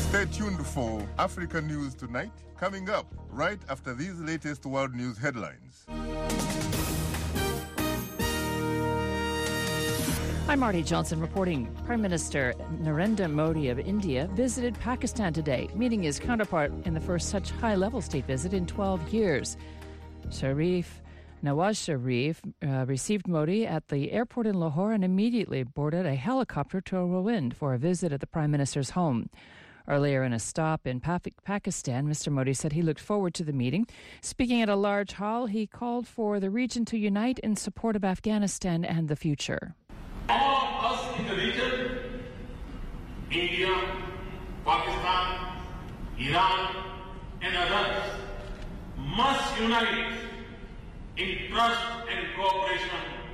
Stay tuned for Africa News Tonight, coming up right after these latest world news headlines. I'm Marty Johnson reporting. Prime Minister Narendra Modi of India visited Pakistan today, meeting his counterpart in the first such high-level state visit in 12 years. Nawaz Sharif received Modi at the airport in Lahore and immediately boarded a helicopter to Rawalpindi for a visit at the Prime Minister's home. Earlier in a stop in Pakistan, Mr. Modi said he looked forward to the meeting. Speaking at a large hall, he called for the region to unite in support of Afghanistan and the future. All of us in the region, India, Pakistan, Iran, and others, must unite in trust and cooperation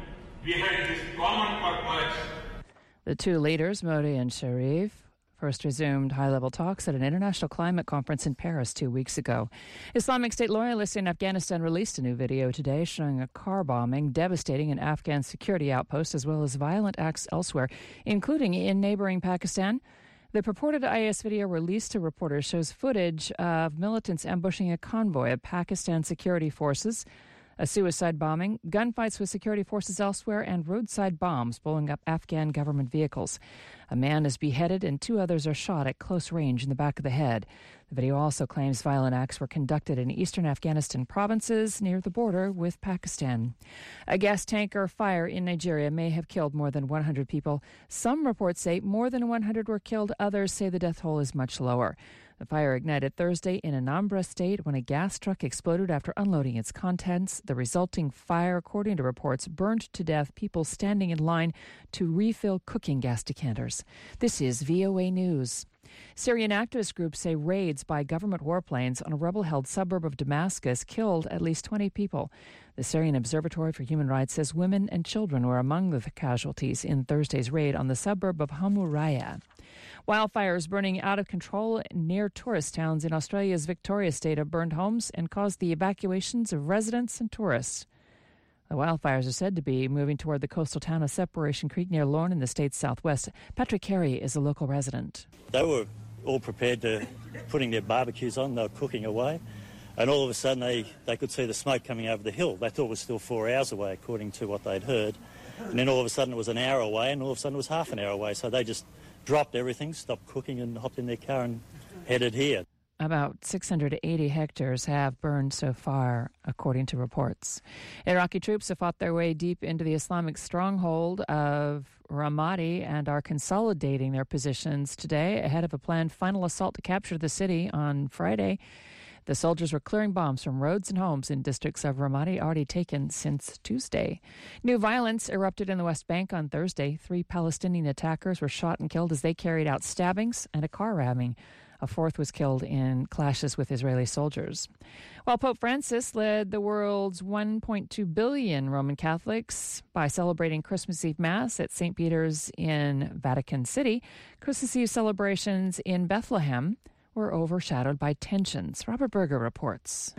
behind this common purpose. The two leaders, Modi and Sharif, first resumed high-level talks at an international climate conference in Paris 2 weeks ago. Islamic State loyalists in Afghanistan released a new video today showing a car bombing devastating an Afghan security outpost as well as violent acts elsewhere, including in neighboring Pakistan. The purported IS video released to reporters shows footage of militants ambushing a convoy of Pakistan security forces, a suicide bombing, gunfights with security forces elsewhere, and roadside bombs blowing up Afghan government vehicles. A man is beheaded and two others are shot at close range in the back of the head. The video also claims violent acts were conducted in eastern Afghanistan provinces near the border with Pakistan. A gas tanker fire in Nigeria may have killed more than 100 people. Some reports say more than 100 were killed. Others say the death toll is much lower. The fire ignited Thursday in Anambra State when a gas truck exploded after unloading its contents. The resulting fire, according to reports, burned to death people standing in line to refill cooking gas decanters. This is VOA News. Syrian activist groups say raids by government warplanes on a rebel-held suburb of Damascus killed at least 20 people. The Syrian Observatory for Human Rights says women and children were among the casualties in Thursday's raid on the suburb of Hamuraya. Wildfires burning out of control near tourist towns in Australia's Victoria state have burned homes and caused the evacuations of residents and tourists. The wildfires are said to be moving toward the coastal town of Separation Creek near Lorne in the state's southwest. Patrick Carey is a local resident. They were all prepared to putting their barbecues on. They were cooking away. And all of a sudden they could see the smoke coming over the hill. They thought it was still 4 hours away, according to what they'd heard. And then all of a sudden it was an hour away, and all of a sudden it was half an hour away. So they just dropped everything, stopped cooking, and hopped in their car and headed here. About 680 hectares have burned so far, according to reports. Iraqi troops have fought their way deep into the Islamic stronghold of Ramadi and are consolidating their positions today ahead of a planned final assault to capture the city on Friday. The soldiers were clearing bombs from roads and homes in districts of Ramadi already taken since Tuesday. New violence erupted in the West Bank on Thursday. 3 Palestinian attackers were shot and killed as they carried out stabbings and a car ramming. A fourth was killed in clashes with Israeli soldiers. While Pope Francis led the world's 1.2 billion Roman Catholics by celebrating Christmas Eve Mass at St. Peter's in Vatican City, Christmas Eve celebrations in Bethlehem were overshadowed by tensions. Robert Berger reports.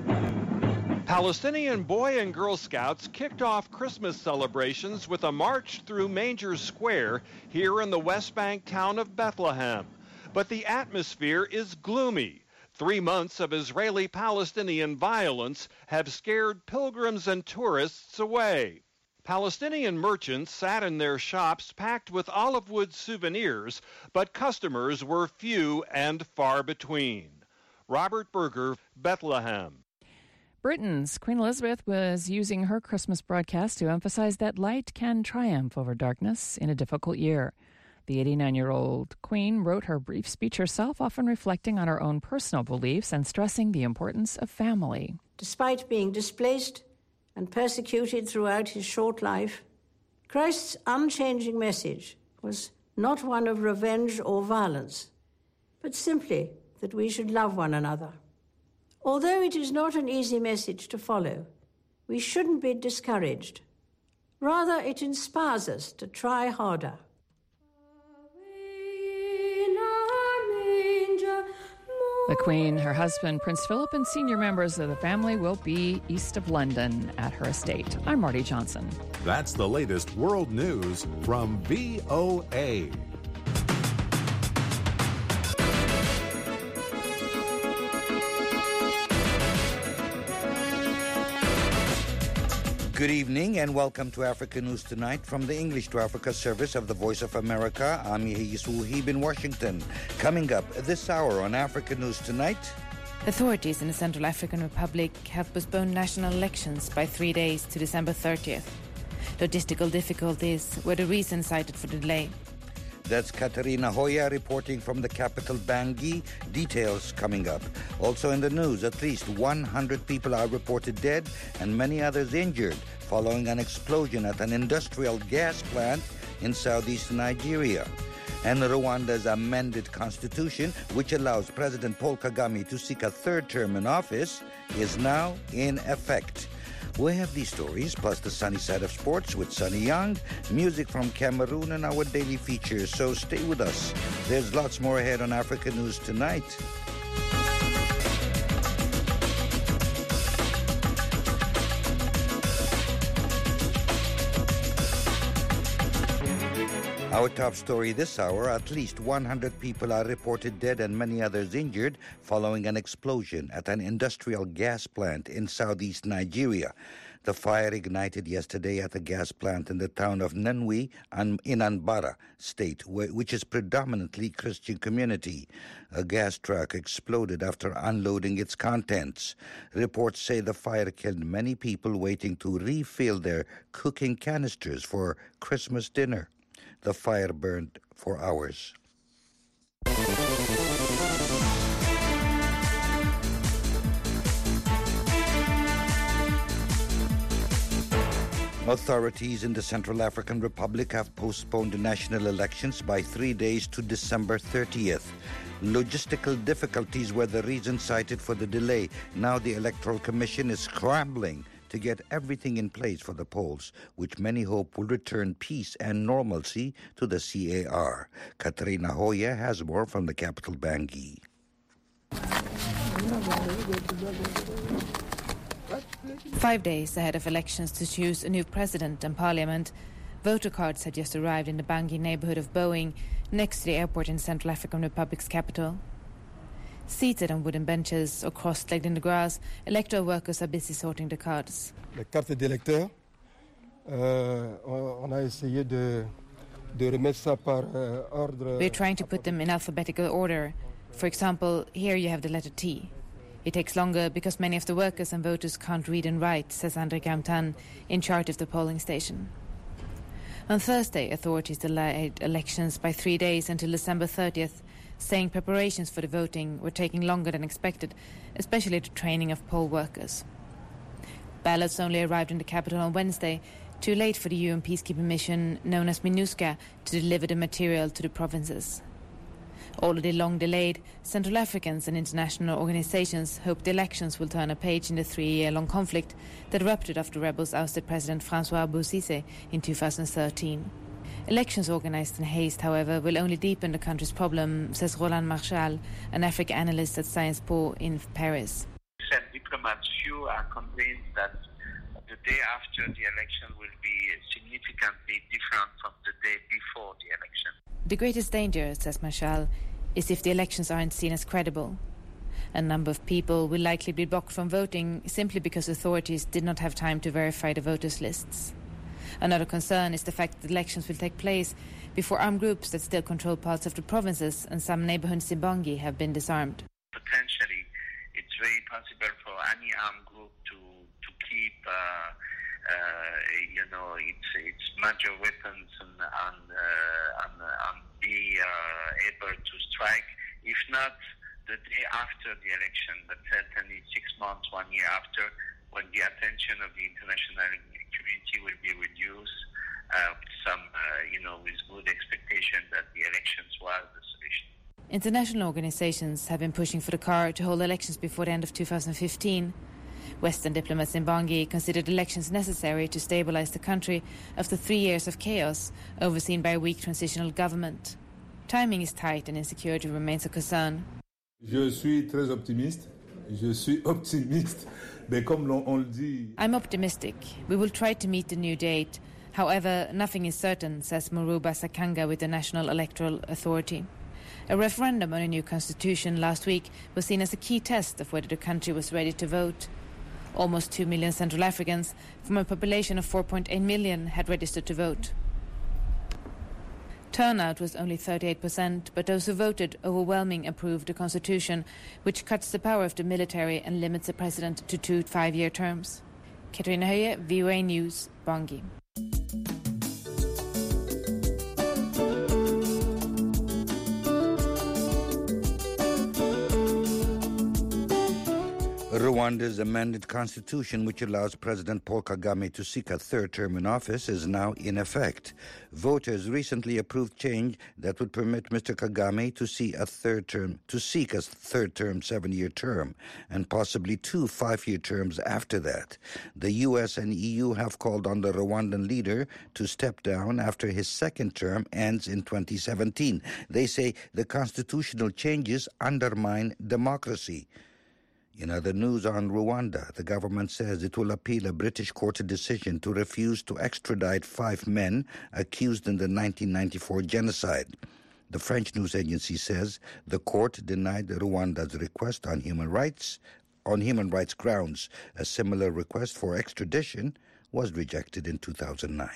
Palestinian Boy and Girl Scouts kicked off Christmas celebrations with a march through Manger Square here in the West Bank town of Bethlehem. But the atmosphere is gloomy. 3 months of Israeli-Palestinian violence have scared pilgrims and tourists away. Palestinian merchants sat in their shops packed with olive wood souvenirs, but customers were few and far between. Robert Berger, Bethlehem. Britain's Queen Elizabeth was using her Christmas broadcast to emphasize that light can triumph over darkness in a difficult year. The 89-year-old Queen wrote her brief speech herself, often reflecting on her own personal beliefs and stressing the importance of family. Despite being displaced and persecuted throughout his short life, Christ's unchanging message was not one of revenge or violence, but simply that we should love one another. Although it is not an easy message to follow, we shouldn't be discouraged. Rather, it inspires us to try harder. The Queen, her husband, Prince Philip, and senior members of the family will be east of London at her estate. I'm Marty Johnson. That's the latest world news from VOA. Good evening and welcome to Africa News Tonight from the English to Africa service of the Voice of America. I'm Yehis Wuhib in Washington. Coming up this hour on Africa News Tonight. Authorities in the Central African Republic have postponed national elections by 3 days to December 30th. Logistical difficulties were the reason cited for the delay. That's Katarina Hoya reporting from the capital Bangui. Details coming up. Also in the news, at least 100 people are reported dead and many others injured following an explosion at an industrial gas plant in southeastern Nigeria. And Rwanda's amended constitution, which allows President Paul Kagame to seek a third term in office, is now in effect. We have these stories, plus the sunny side of sports with Sunny Young, music from Cameroon, and our daily features. So stay with us. There's lots more ahead on Africa News Tonight. Our top story this hour, at least 100 people are reported dead and many others injured following an explosion at an industrial gas plant in southeast Nigeria. The fire ignited yesterday at a gas plant in the town of Nenwi in Anambra State, which is predominantly Christian community. A gas truck exploded after unloading its contents. Reports say the fire killed many people waiting to refill their cooking canisters for Christmas dinner. The fire burned for hours. Authorities in the Central African Republic have postponed the national elections by 3 days to December 30th. Logistical difficulties were the reason cited for the delay. Now the Electoral Commission is scrambling to get everything in place for the polls, which many hope will return peace and normalcy to the CAR. Katarina Hoya has more from the capital Bangui. 5 days ahead of elections to choose a new president and parliament, voter cards had just arrived in the Bangui neighborhood of Boeing, next to the airport in Central African Republic's capital. Seated on wooden benches or cross-legged in the grass, electoral workers are busy sorting the cards. Les cartes d'électeurs, on a essayé de remettre ça par ordre. We're trying to put them in alphabetical order. For example, here you have the letter T. It takes longer because many of the workers and voters can't read and write, says André Gamtan, in charge of the polling station. On Thursday, authorities delayed elections by 3 days until December 30th, saying preparations for the voting were taking longer than expected, especially the training of poll workers. Ballots only arrived in the capital on Wednesday, too late for the UN peacekeeping mission known as MINUSCA to deliver the material to the provinces. Already long delayed, Central Africans and international organizations hope the elections will turn a page in the 3-year-long conflict that erupted after rebels ousted President Francois Bozizé in 2013. Elections organized in haste, however, will only deepen the country's problem, says Roland Marchal, an Africa analyst at Sciences Po in Paris. Said diplomats, few are convinced that the day after the election will be significantly different from the day before the election. The greatest danger, says Marchal, is if the elections aren't seen as credible. A number of people will likely be blocked from voting simply because authorities did not have time to verify the voters' lists. Another concern is the fact that elections will take place before armed groups that still control parts of the provinces and some neighborhoods in Bangui have been disarmed. Potentially, it's very possible for any armed group to keep, its major weapons and be able to strike. If not the day after the election, but certainly 6 months, 1 year after, when the attention of the international community will be reduced, with good expectation that the elections was the solution. International organizations have been pushing for the CAR to hold elections before the end of 2015. Western diplomats in Bangui considered elections necessary to stabilize the country after 3 years of chaos, overseen by a weak transitional government. Timing is tight and insecurity remains a concern. Je suis très optimiste. Je suis optimiste. Mais comme on le dit... I'm optimistic. We will try to meet the new date. However, nothing is certain, says Muruba Sakanga with the National Electoral Authority. A referendum on a new constitution last week was seen as a key test of whether the country was ready to vote. Almost 2 million Central Africans, from a population of 4.8 million, had registered to vote. Turnout was only 38%, but those who voted overwhelmingly approved the constitution, which cuts the power of the military and limits the president to 2 5-year terms. Katarina Höje, VOA News, Bangui. Rwanda's amended constitution, which allows President Paul Kagame to seek a third term in office, is now in effect. Voters recently approved change that would permit Mr. Kagame to seek a third term 7-year term, and possibly 2 5-year terms after that. The U.S. and EU have called on the Rwandan leader to step down after his second term ends in 2017. They say the constitutional changes undermine democracy. In other news on Rwanda, the government says it will appeal a British court decision to refuse to extradite 5 men accused in the 1994 genocide. The French news agency says the court denied Rwanda's request on human rights grounds. A similar request for extradition was rejected in 2009.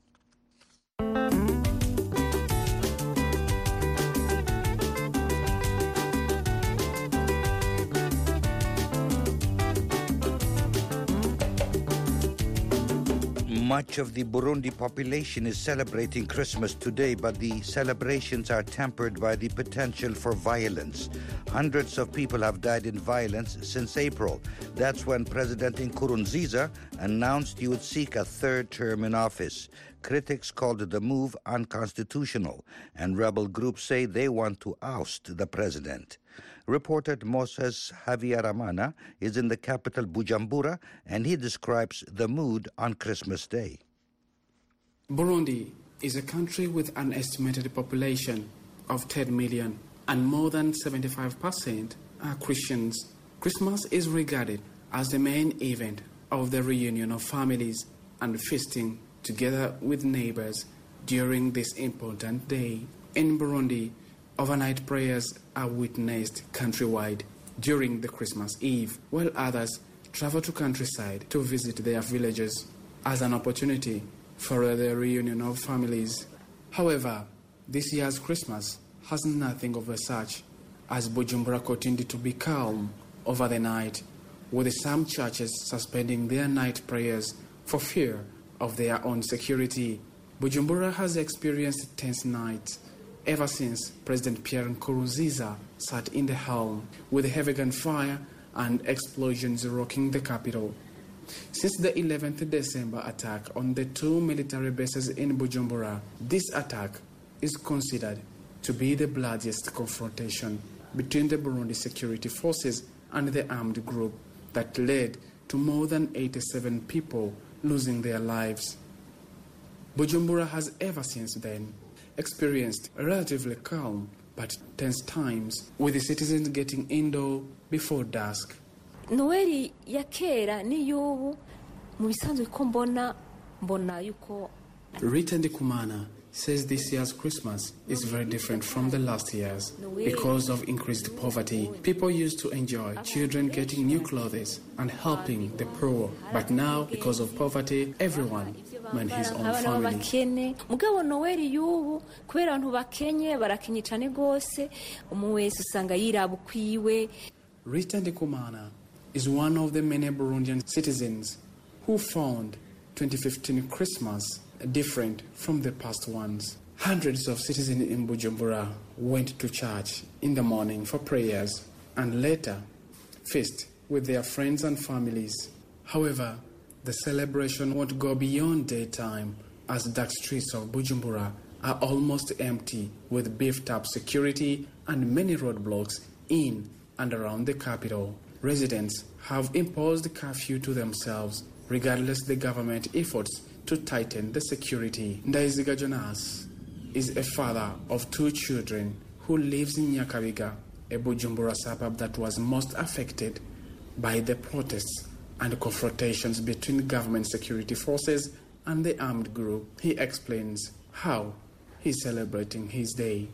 Much of the Burundi population is celebrating Christmas today, but the celebrations are tempered by the potential for violence. Hundreds of people have died in violence since April. That's when President Nkurunziza announced he would seek a third term in office. Critics called the move unconstitutional, and rebel groups say they want to oust the president. Reporter Moses Havyarimana is in the capital Bujumbura, and he describes the mood on Christmas Day. Burundi is a country with an estimated population of 10 million, and more than 75% are Christians. Christmas is regarded as the main event of the reunion of families and feasting together with neighbors during this important day. In Burundi, overnight prayers are witnessed countrywide during the Christmas Eve, while others travel to countryside to visit their villages as an opportunity for the reunion of families. However, this year's Christmas has nothing of such, as Bujumbura continued to be calm over the night, with some churches suspending their night prayers for fear of their own security. Bujumbura has experienced tense nights ever since President Pierre Nkurunziza sat in the helm, with heavy gunfire and explosions rocking the capital. Since the 11th December attack on the 2 military bases in Bujumbura, this attack is considered to be the bloodiest confrontation between the Burundi security forces and the armed group that led to more than 87 people losing their lives. Bujumbura has ever since then experienced relatively calm but tense times, with the citizens getting indoor before dusk. Noeli ya kera ni y'ubu mu bisanzwe ko mbona yuko. Rita Ndikumana says this year's Christmas is very different from the last year's because of increased poverty. People used to enjoy children getting new clothes and helping the poor, but now because of poverty, everyone meant his own family. Mugabo Noeli y'ubu kubera abantu bakenye barakenye cyane gose umwe wese usanga yiraba ukwiwe. Rita Ndikumana is one of the many Burundian citizens who found 2015 Christmas different from the past ones. Hundreds of citizens in Bujumbura went to church in the morning for prayers and later feast with their friends and families. However, the celebration won't go beyond daytime, as dark streets of Bujumbura are almost empty, with beefed-up security and many roadblocks in and around the capital. Residents have imposed curfew to themselves, regardless the government efforts to tighten the security. Ndaiziga Jonas is a father of 2 children who lives in Nyakabiga, a Bujumbura suburb that was most affected by the protests and confrontations between government security forces and the armed group. He explains how he's celebrating his day.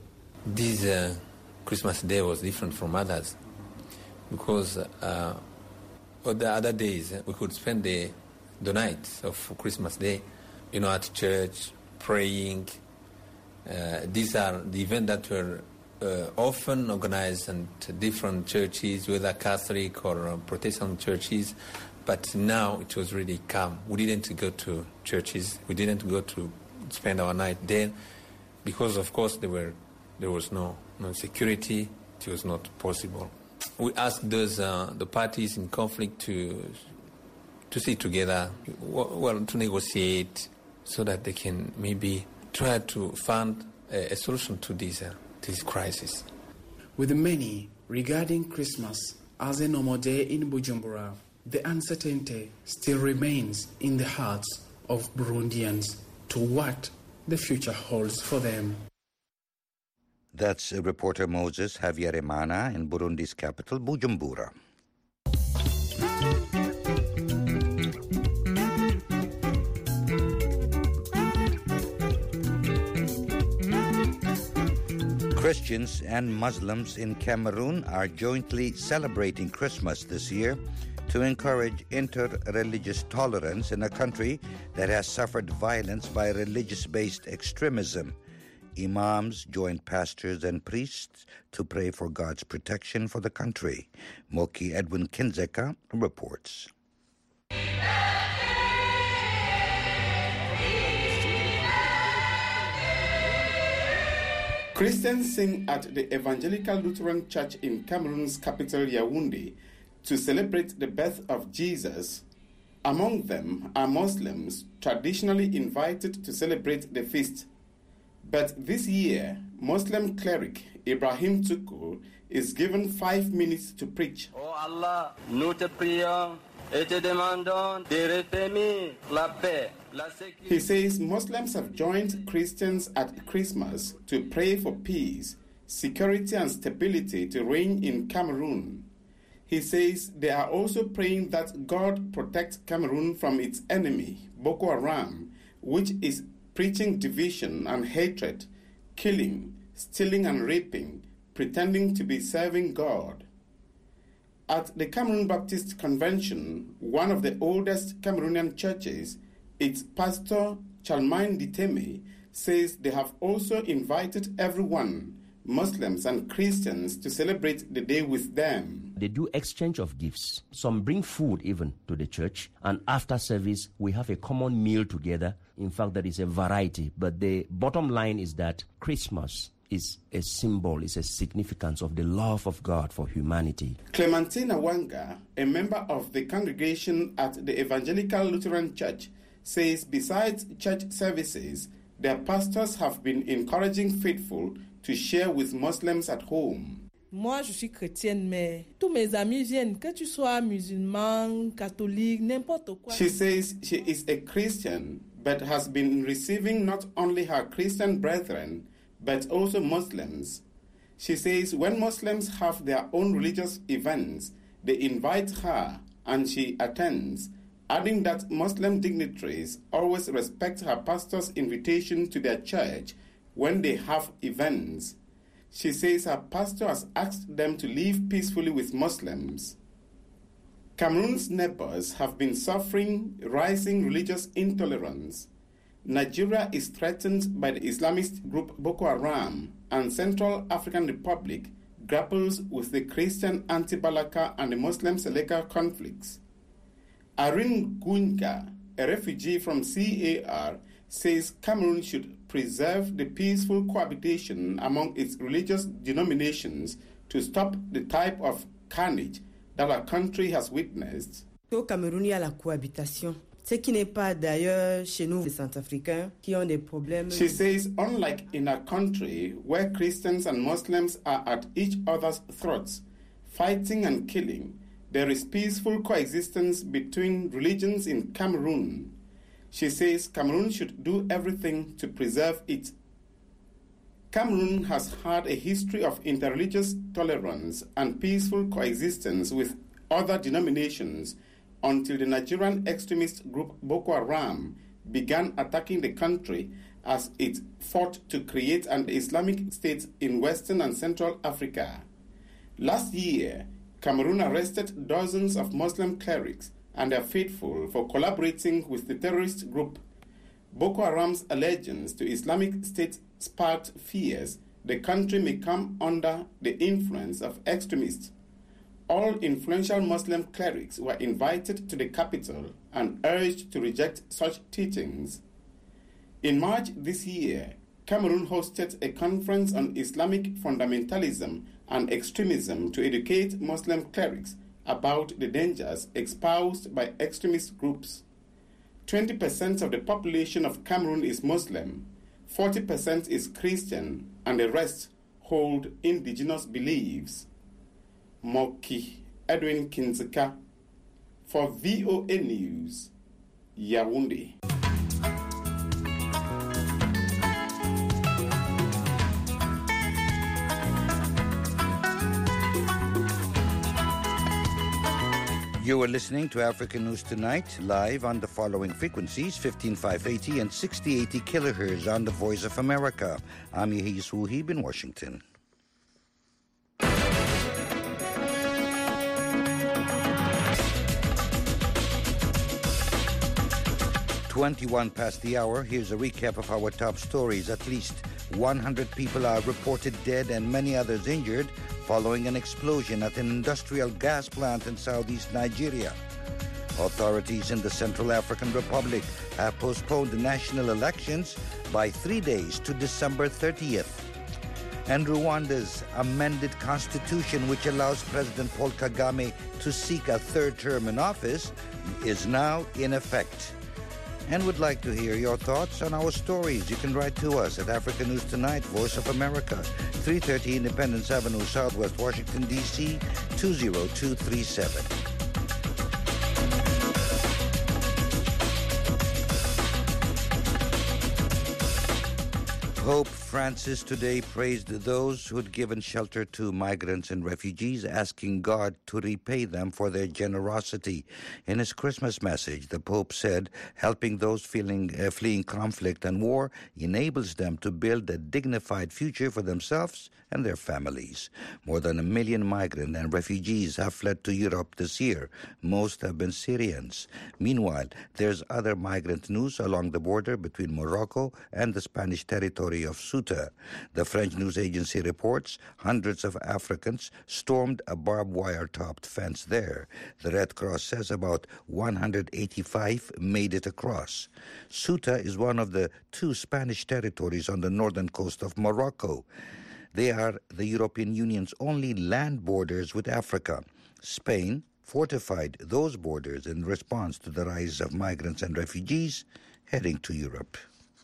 This Christmas day was different from others because or the other days, we could spend the night of Christmas Day, at church, praying. These are the events that were often organized at different churches, whether Catholic or Protestant churches. But now it was really calm. We didn't go to churches. We didn't go to spend our night there because, of course, there was no security. It was not possible. We asked the parties in conflict to sit together, to negotiate, so that they can maybe try to find a solution to this crisis. With many regarding Christmas as a normal day in Bujumbura, the uncertainty still remains in the hearts of Burundians to what the future holds for them. That's reporter Moses Havyarimana in Burundi's capital, Bujumbura. Christians and Muslims in Cameroon are jointly celebrating Christmas this year to encourage inter-religious tolerance in a country that has suffered violence by religious-based extremism. Imams joined pastors and priests to pray for God's protection for the country. Moki Edwin Kinzeka reports. Christians sing at the Evangelical Lutheran Church in Cameroon's capital, Yaoundé, to celebrate the birth of Jesus. Among them are Muslims traditionally invited to celebrate the feast. But this year, Muslim cleric Ibrahim Tukul is given 5 minutes to preach. Oh Allah, nous te prions et te demandons de réprimer la paix. He says Muslims have joined Christians at Christmas to pray for peace, security and stability to reign in Cameroon. He says they are also praying that God protects Cameroon from its enemy, Boko Haram, which is preaching division and hatred, killing, stealing and raping, pretending to be serving God. At the Cameroon Baptist Convention, one of the oldest Cameroonian churches, its pastor, Chalmain Diteme, says they have also invited everyone, Muslims and Christians, to celebrate the day with them. They do exchange of gifts. Some bring food even to the church, and after service, we have a common meal together. In fact, there is a variety, but the bottom line is that Christmas is a symbol, is a significance of the love of God for humanity. Clementina Wanga, a member of the congregation at the Evangelical Lutheran Church, says besides church services, their pastors have been encouraging faithful to share with Muslims at home. Moi, je suis chrétienne, mais tous mes amis viennent, que tu sois musulman, catholique, n'importe quoi. She says she is a Christian, but has been receiving not only her Christian brethren, but also Muslims. She says when Muslims have their own religious events, they invite her and she attends, adding that Muslim dignitaries always respect her pastor's invitation to their church when they have events. She says her pastor has asked them to live peacefully with Muslims. Cameroon's neighbors have been suffering rising religious intolerance. Nigeria is threatened by the Islamist group Boko Haram, and Central African Republic grapples with the Christian anti-Balaka and the Muslim Seleka conflicts. Irene Gunga, a refugee from CAR, says Cameroon should preserve the peaceful cohabitation among its religious denominations to stop the type of carnage that our country has witnessed. Au Cameroun, il y a la cohabitation. Ce qui n'est pas d'ailleurs chez nous, les Centrafricains, qui ont des problèmes. She says, unlike in a country where Christians and Muslims are at each other's throats, fighting and killing, there is peaceful coexistence between religions in Cameroon. She says Cameroon should do everything to preserve it. Cameroon has had a history of interreligious tolerance and peaceful coexistence with other denominations until the Nigerian extremist group Boko Haram began attacking the country as it fought to create an Islamic state in Western and Central Africa. Last year, Cameroon arrested dozens of Muslim clerics and their faithful for collaborating with the terrorist group. Boko Haram's allegiance to Islamic State sparked fears the country may come under the influence of extremists. All influential Muslim clerics were invited to the capital and urged to reject such teachings. In March this year, Cameroon hosted a conference on Islamic fundamentalism and extremism to educate Muslim clerics about the dangers espoused by extremist groups. 20% of the population of Cameroon is Muslim, 40% is Christian, and the rest hold indigenous beliefs. Moki Edwin Kinzeka for VOA News, Yaoundé. You are listening to African News Tonight, live on the following frequencies, 15580 and 6080 kilohertz on the Voice of America. I'm Yehis Wuhib in Washington. 21 past the hour. Here's a recap of our top stories. At least 100 people are reported dead and many others injured following an explosion at an industrial gas plant in southeast Nigeria. Authorities in the Central African Republic have postponed the national elections by 3 days to December 30th. And Rwanda's amended constitution, which allows President Paul Kagame to seek a third term in office, is now in effect. And would like to hear your thoughts on our stories. You can write to us at African News Tonight, Voice of America, 330 Independence Avenue, Southwest Washington, D.C., 20237. Pope Francis today praised those who had given shelter to migrants and refugees, asking God to repay them for their generosity. In his Christmas message, the Pope said helping those fleeing conflict and war enables them to build a dignified future for themselves and their families. More than 1 million migrants and refugees have fled to Europe this year. Most have been Syrians. Meanwhile, there's other migrant news along the border between Morocco and the Spanish territory of Ceuta. The French news agency reports hundreds of Africans stormed a barbed wire-topped fence there. The Red Cross says about 185 made it across. Ceuta is one of the 2 Spanish territories on the northern coast of Morocco. They are the European Union's only land borders with Africa. Spain fortified those borders in response to the rise of migrants and refugees heading to Europe.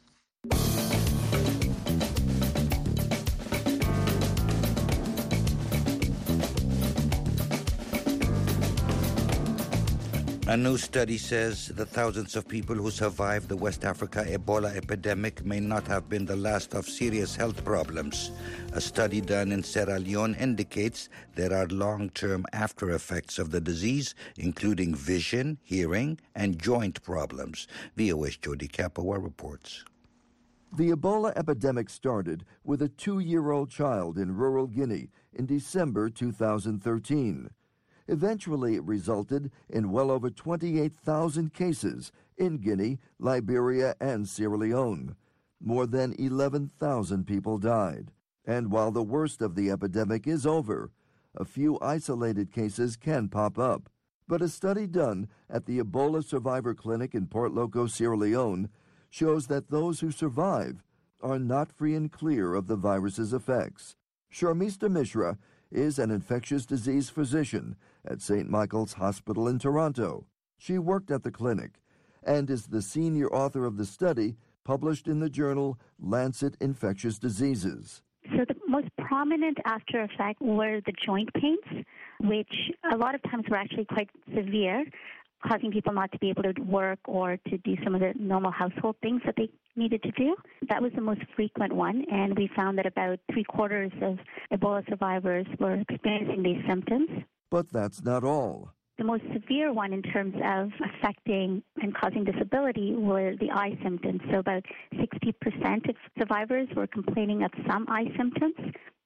A new study says the thousands of people who survived the West Africa Ebola epidemic may not have been the last of serious health problems. A study done in Sierra Leone indicates there are long-term after effects of the disease, including vision, hearing, and joint problems. VOA's Jody Kapoor reports. The Ebola epidemic started with a 2-year-old child in rural Guinea in December 2013. Eventually, it resulted in well over 28,000 cases in Guinea, Liberia, and Sierra Leone. More than 11,000 people died. And while the worst of the epidemic is over, a few isolated cases can pop up. But a study done at the Ebola Survivor Clinic in Port Loko, Sierra Leone, shows that those who survive are not free and clear of the virus's effects. Sharmista Mishra is an infectious disease physician at St. Michael's Hospital in Toronto. She worked at the clinic and is the senior author of the study published in the journal Lancet Infectious Diseases. So the most prominent after effect were the joint pains, which a lot of times were actually quite severe, causing people not to be able to work or to do some of the normal household things that they needed to do. That was the most frequent one, and we found that about 3/4 of Ebola survivors were experiencing these symptoms. But that's not all. The most severe one in terms of affecting and causing disability were the eye symptoms. So about 60% of survivors were complaining of some eye symptoms.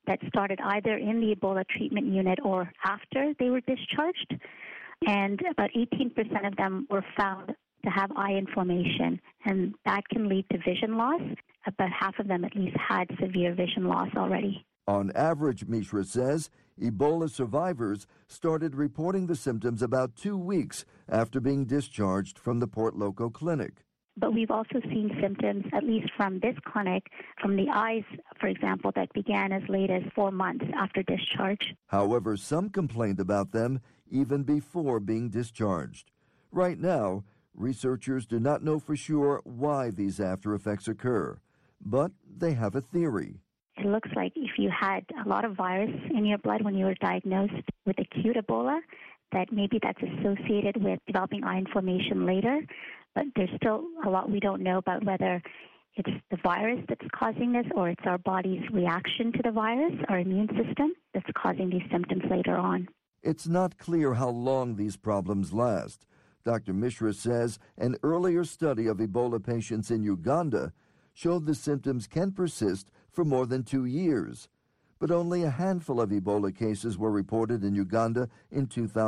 that started either in the Ebola treatment unit or after they were discharged, and about 18% of them were found to have eye inflammation, and that can lead to vision loss. About half of them at least had severe vision loss already. On average, Mishra says, Ebola survivors started reporting the symptoms about 2 weeks after being discharged from the Port Loko clinic. But we've also seen symptoms, at least from this clinic, from the eyes, for example, that began as late as 4 months after discharge. However, some complained about them even before being discharged. Right now, researchers do not know for sure why these after effects occur, but they have a theory. It looks like if you had a lot of virus in your blood when you were diagnosed with acute Ebola, that maybe that's associated with developing eye inflammation later. But there's still a lot we don't know about whether it's the virus that's causing this or it's our body's reaction to the virus, our immune system, that's causing these symptoms later on. It's not clear how long these problems last. Dr. Mishra says an earlier study of Ebola patients in Uganda showed the symptoms can persist for more than 2 years. But only a handful of Ebola cases were reported in Uganda in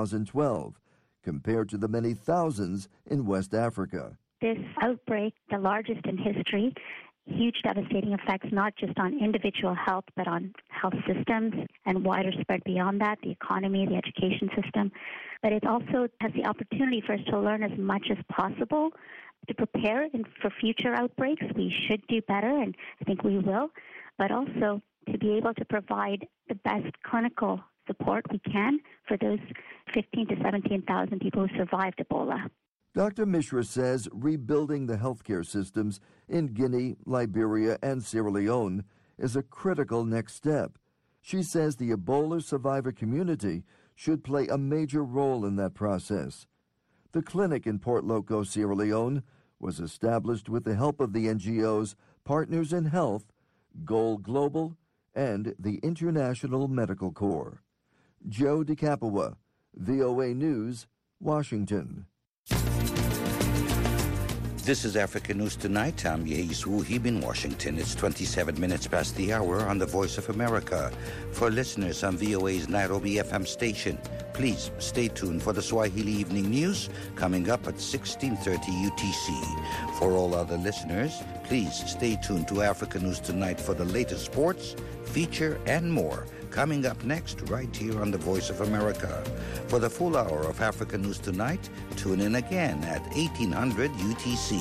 2012, compared to the many thousands in West Africa. This outbreak, the largest in history, huge devastating effects not just on individual health, but on health systems and wider spread beyond that, the economy, the education system. But it also has the opportunity for us to learn as much as possible to prepare for future outbreaks. We should do better, and I think we will, but also to be able to provide the best clinical support we can for those 15,000 to 17,000 people who survived Ebola. Dr. Mishra says rebuilding the healthcare systems in Guinea, Liberia, and Sierra Leone is a critical next step. She says the Ebola survivor community should play a major role in that process. The clinic in Port Loko, Sierra Leone, was established with the help of the NGOs Partners in Health, Goal Global, and the International Medical Corps. Joe DeCapua, VOA News, Washington. This is Africa News Tonight. I'm Yeis Wuhib in Washington. It's 27 minutes past the hour on the Voice of America. For listeners on VOA's Nairobi FM station, please stay tuned for the Swahili Evening News coming up at 16:30 UTC. For all other listeners, please stay tuned to Africa News Tonight for the latest sports, feature, and more. Coming up next, right here on the Voice of America. For the full hour of Africa News Tonight, tune in again at 1800 UTC.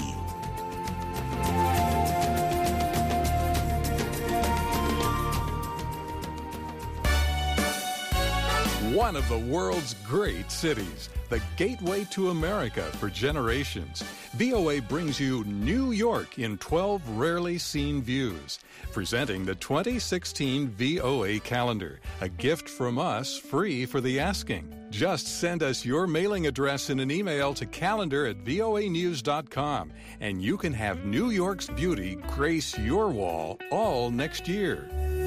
One of the world's great cities, the gateway to America for generations. VOA brings you New York in 12 rarely seen views. Presenting the 2016 VOA calendar, a gift from us free for the asking. Just send us your mailing address in an email to calendar@voanews.com, and you can have New York's beauty grace your wall all next year.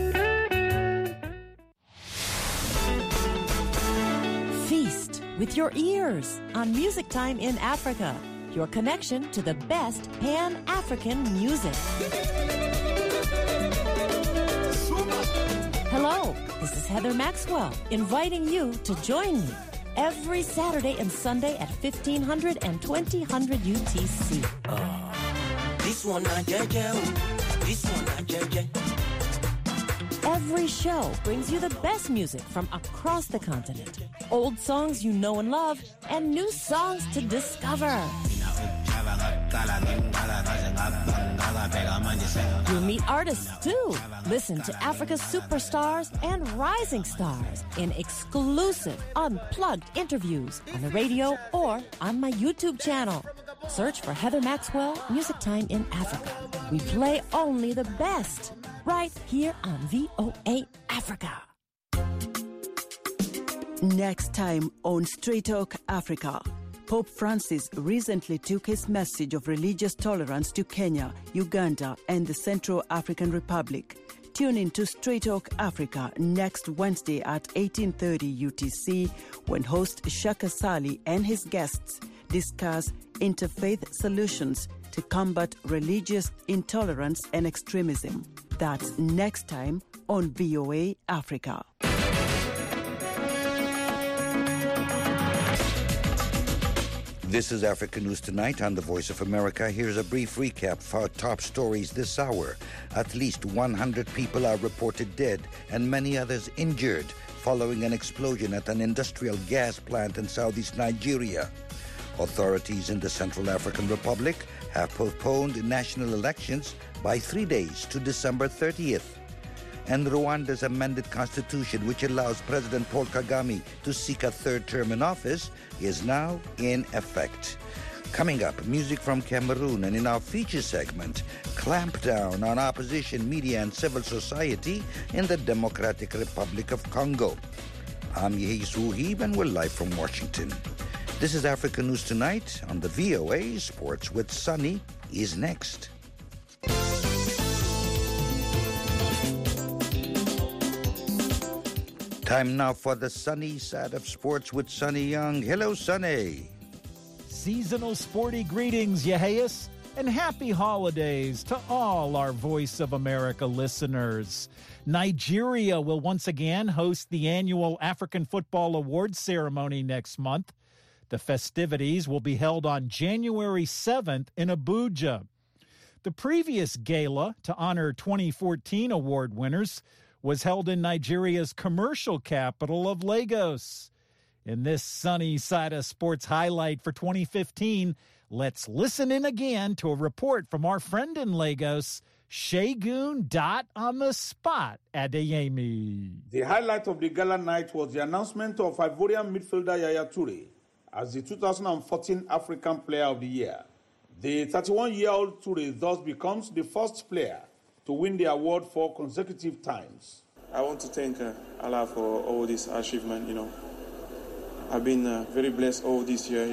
Feast with your ears on Music Time in Africa, your connection to the best Pan-African music. Hello, this is Heather Maxwell, inviting you to join me every Saturday and Sunday at 1500 and 2000 UTC. This one not this one not Every show brings you the best music from across the continent. Old songs you know and love, and new songs to discover. You'll meet artists too. Listen to Africa's superstars and rising stars in exclusive, unplugged interviews on the radio or on my YouTube channel. Search for Heather Maxwell, Music Time in Africa. We play only the best right here on VOA Africa. Next time on Straight Talk Africa, Pope Francis recently took his message of religious tolerance to Kenya, Uganda, and the Central African Republic. Tune in to Straight Talk Africa next Wednesday at 18:30 UTC when host Shaka Sali and his guests discuss interfaith solutions to combat religious intolerance and extremism. That's next time on VOA Africa. This is Africa News Tonight on the Voice of America. Here's a brief recap for our top stories this hour. At least 100 people are reported dead and many others injured following an explosion at an industrial gas plant in southeast Nigeria. Authorities in the Central African Republic have postponed national elections by 3 days to December 30th. And Rwanda's amended constitution, which allows President Paul Kagame to seek a third term in office, is now in effect. Coming up, music from Cameroon, and in our feature segment, clampdown on opposition, media, and civil society in the Democratic Republic of Congo. I'm Yehis Wuhib, and we're live from Washington. This is Africa News Tonight on the VOA. Sports with Sunny is next. Time now for the sunny side of sports with Sunny Young. Hello, Sunny. Seasonal sporty greetings, Yeheis, and happy holidays to all our Voice of America listeners. Nigeria will once again host the annual African Football Awards ceremony next month. The festivities will be held on January 7th in Abuja. The previous gala to honor 2014 award winners was held in Nigeria's commercial capital of Lagos. In this sunny side of sports highlight for 2015, let's listen in again to a report from our friend in Lagos, Segun on the spot Adeyemi. The highlight of the gala night was the announcement of Ivorian midfielder Yaya Toure as the 2014 African Player of the Year. The 31-year-old Toure thus becomes the first player to win the award 4 consecutive times. I want to thank Allah for all this achievement, I've been very blessed all this year,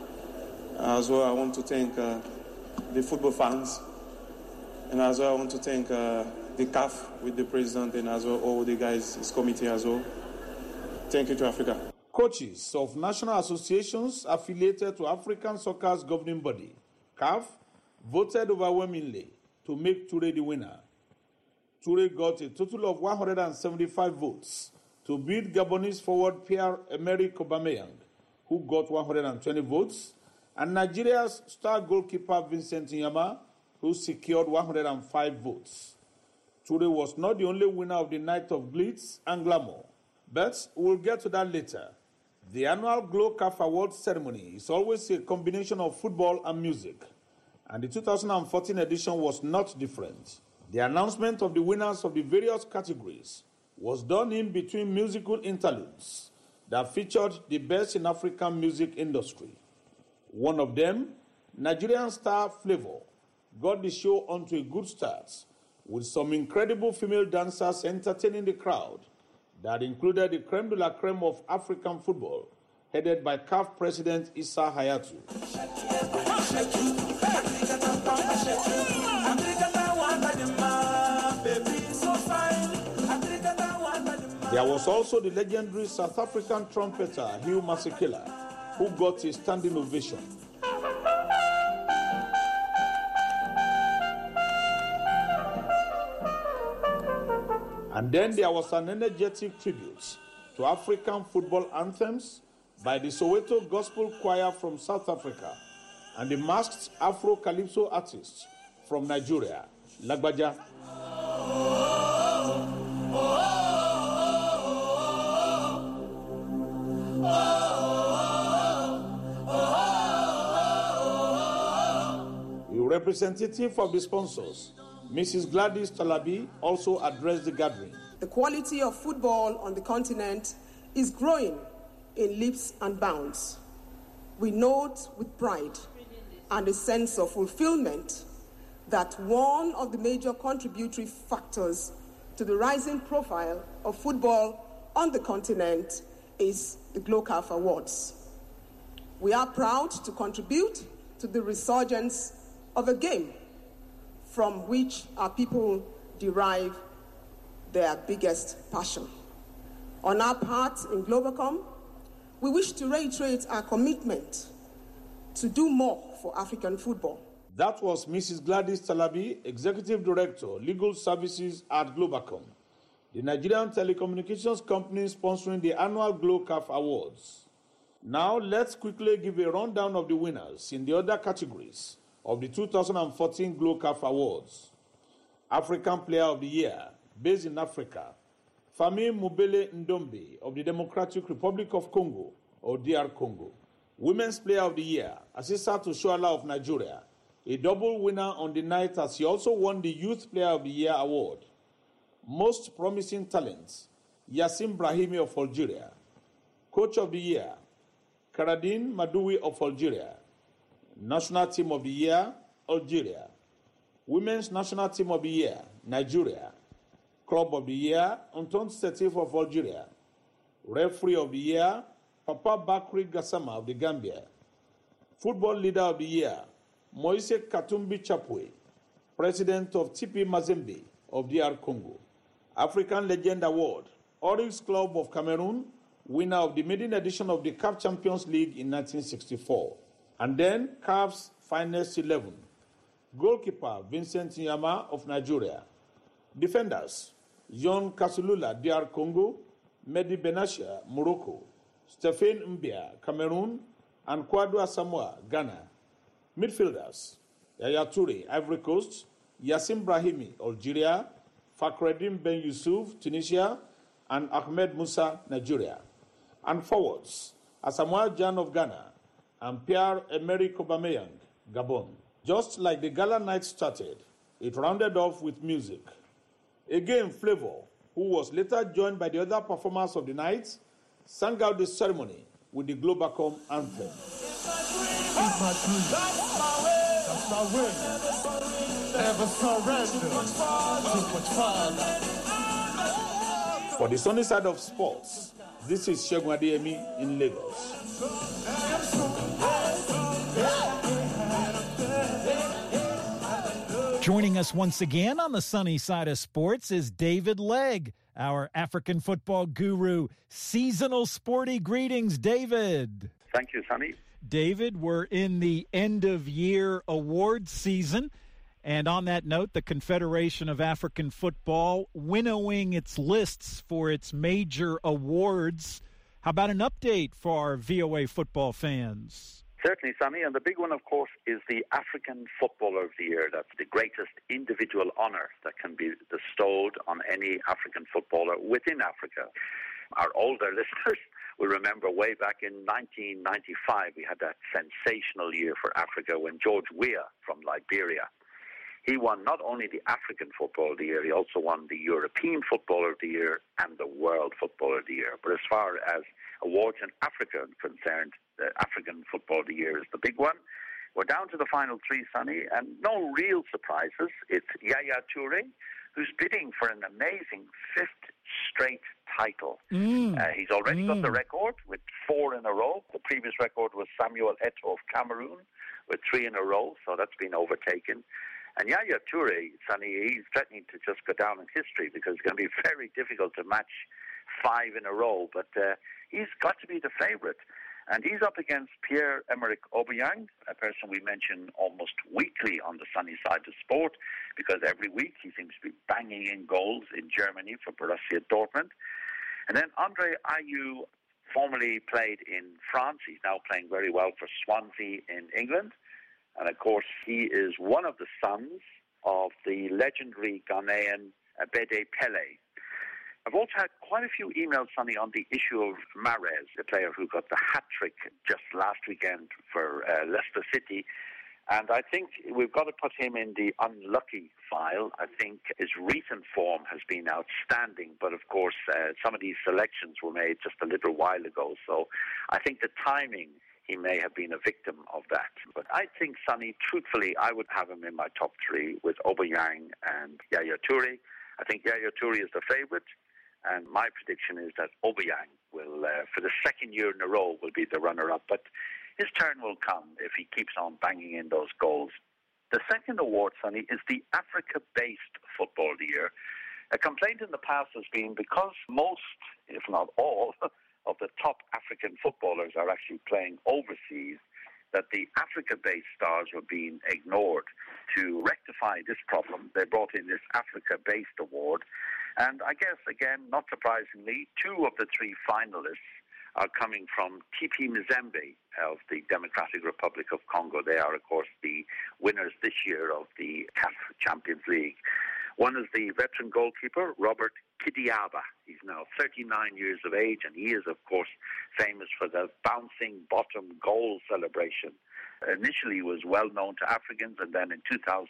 As well, I want to thank the football fans. And as well, I want to thank the CAF with the president and as well all the guys, his committee as well. Thank you to Africa. Coaches of national associations affiliated to African soccer's governing body, CAF, voted overwhelmingly to make Toure the winner. Toure got a total of 175 votes to beat Gabonese forward Pierre-Emerick Aubameyang, who got 120 votes, and Nigeria's star goalkeeper Vincent Nyama, who secured 105 votes. Toure was not the only winner of the night of glitz and glamour, but we'll get to that later. The annual Glow CAF Awards ceremony is always a combination of football and music, and the 2014 edition was not different. The announcement of the winners of the various categories was done in between musical interludes that featured the best in African music industry. One of them, Nigerian star Flavour, got the show onto a good start with some incredible female dancers entertaining the crowd that included the creme de la creme of African football, headed by CAF President Issa Hayatou. There was also the legendary South African trumpeter Hugh Masekela, who got a standing ovation. And then there was an energetic tribute to African football anthems by the Soweto Gospel Choir from South Africa and the masked Afro-Calypso artist from Nigeria, Lagbaja. A representative of the sponsors, Mrs. Gladys Talabi, also addressed the gathering. The quality of football on the continent is growing in leaps and bounds. We note with pride and a sense of fulfillment that one of the major contributory factors to the rising profile of football on the continent is the Glow CAF Awards. We are proud to contribute to the resurgence of a game from which our people derive their biggest passion. On our part in Globacom, we wish to reiterate our commitment to do more for African football. That was Mrs. Gladys Talabi, Executive Director, Legal Services at Globacom, the Nigerian telecommunications company sponsoring the annual GloCAF Awards. Now, let's quickly give a rundown of the winners in the other categories of the 2014 GloCAF Awards. African Player of the Year, based in Africa, Fami Mubele Ndombe of the Democratic Republic of Congo, or DR Congo. Women's Player of the Year, Asisa Toshoala of Nigeria, a double winner on the night as he also won the Youth Player of the Year award. Most Promising Talents, Yassim Brahimi of Algeria. Coach of the Year, Karadine Madoui of Algeria. National Team of the Year, Algeria. Women's National Team of the Year, Nigeria. Club of the Year, Entente Setif of Algeria. Referee of the Year, Papa Bakri Gassama of the Gambia. Football Leader of the Year, Moise Katumbi Chapwe, President of TP Mazembe of DR Congo. African Legend Award, Oryx Club of Cameroon, winner of the maiden edition of the CAF Champions League in 1964. And then CAF's Finest 11. Goalkeeper, Vincent Nyama of Nigeria. Defenders, John Kasulula, DR Congo, Mehdi Benassia, Morocco, Stephen Mbia, Cameroon, and Kwadwo Asamoah, Ghana. Midfielders, Yaya Toure, Ivory Coast, Yassim Brahimi, Algeria, Fakhreddin Ben Yusuf, Tunisia, and Ahmed Musa, Nigeria. And forwards, Asamoah Gyan of Ghana, and Pierre-Emerick Aubameyang, Gabon. Just like the gala night started, it rounded off with music. Again, Flavor, who was later joined by the other performers of the night, sang out the ceremony with the Globacom anthem. That's my dream. That's my way. Never surrender. Too much fun. For the sunny side of sports, this is Segun Adeyemi in Lagos. Joining us once again on the sunny side of sports is David Legg, our African football guru. Seasonal sporty greetings, David. Thank you, Sonny. David, we're in the end-of-year awards season. And on that note, the Confederation of African Football winnowing its lists for its major awards. How about an update for our VOA football fans? Certainly, Sonny. And the big one, of course, is the African Footballer of the Year. That's the greatest individual honor that can be bestowed on any African footballer within Africa. Our older listeners will remember way back in 1995, we had that sensational year for Africa when George Weah from Liberia, he won not only the African Footballer of the Year, he also won the European Footballer of the Year and the World Footballer of the Year. But as far as awards in Africa are concerned, the African Footballer of the Year is the big one. We're down to the final three, Sonny, and no real surprises. It's Yaya Toure, who's bidding for an amazing fifth straight title. He's already got the record with 4 in a row. The previous record was Samuel Eto'o of Cameroon with 3 in a row, so that's been overtaken. And Yaya Toure, Sonny, he's threatening to just go down in history because it's going to be very difficult to match 5 in a row. But he's got to be the favourite. And he's up against Pierre-Emerick Aubameyang, a person we mention almost weekly on the sunny side of sport, because every week he seems to be banging in goals in Germany for Borussia Dortmund. And then Andre Ayew formerly played in France. He's now playing very well for Swansea in England. And, of course, he is one of the sons of the legendary Ghanaian Abede Pele. I've also had quite a few emails, Sonny, on the issue of Mahrez, the player who got the hat-trick just last weekend for Leicester City. And I think we've got to put him in the unlucky file. I think his recent form has been outstanding. But, of course, some of these selections were made just a little while ago. So I think the timing, he may have been a victim of that. But I think, Sonny, truthfully, I would have him in my top 3 with Aubameyang and Yaya Toure. I think Yaya Toure is the favourite. And my prediction is that Aubameyang will, for the second year in a row, will be the runner-up. But his turn will come if he keeps on banging in those goals. The second award, Sonny, is the Africa-based Football of the Year. A complaint in the past has been because most, if not all, of the top African footballers are actually playing overseas, that the Africa-based stars were being ignored. To rectify this problem, they brought in this Africa-based award. And I guess, again, not surprisingly, 2 of the 3 finalists are coming from TP Mazembe of the Democratic Republic of Congo. They are, of course, the winners this year of the CAF Champions League. One is the veteran goalkeeper, Robert Kidiaba. He's now 39 years of age, and he is, of course, famous for the bouncing bottom goal celebration. Initially, he was well known to Africans, and then in 2010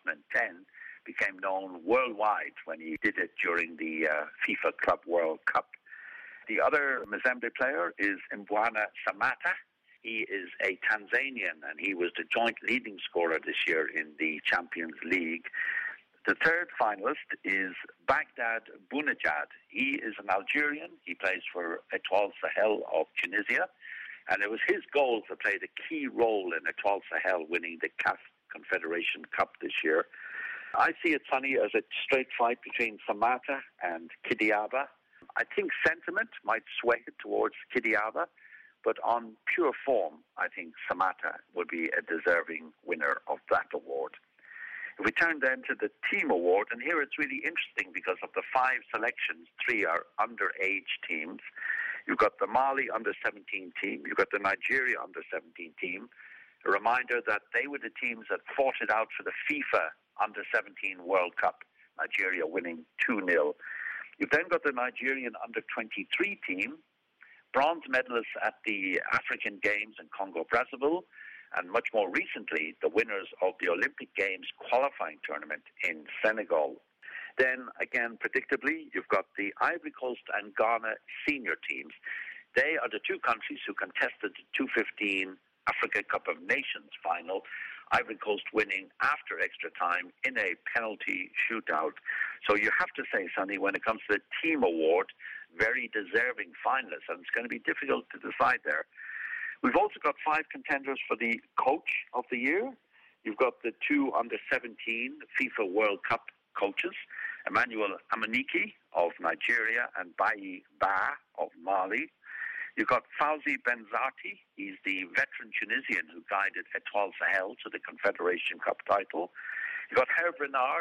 became known worldwide when he did it during the FIFA Club World Cup. The other Mazembe player is Mbwana Samata. He is a Tanzanian, and he was the joint leading scorer this year in the Champions League. The third finalist is Baghdad Bounedjah. He is an Algerian. He plays for Etoile Sahel of Tunisia, and it was his goals that played a key role in Etoile Sahel winning the CAF Confederation Cup this year. I see it, Sonny, as a straight fight between Samata and Kidiaba. I think sentiment might sway towards Kidiaba, but on pure form, I think Samata would be a deserving winner of that award. If we turn then to the team award, and here it's really interesting because of the 5 selections, 3 are underage teams. You've got the Mali under-17 team, you've got the Nigeria under-17 team. A reminder that they were the teams that fought it out for the FIFA under-17 World Cup, Nigeria winning 2-0. You've then got the Nigerian under-23 team, bronze medalists at the African Games in Congo-Brazzaville, and much more recently, the winners of the Olympic Games qualifying tournament in Senegal. Then, again, predictably, you've got the Ivory Coast and Ghana senior teams. They are the 2 countries who contested the 2015 Africa Cup of Nations final, Ivory Coast winning after extra time in a penalty shootout. So you have to say, Sonny, when it comes to the team award, very deserving finalists, and it's going to be difficult to decide there. We've also got 5 contenders for the coach of the year. You've got the 2 under-17 FIFA World Cup coaches, Emmanuel Amunike of Nigeria and Bayi Ba of Mali. You've got Fawzi Benzati. He's the veteran Tunisian who guided Etoile Sahel to the Confederation Cup title. You've got Hervé Renard,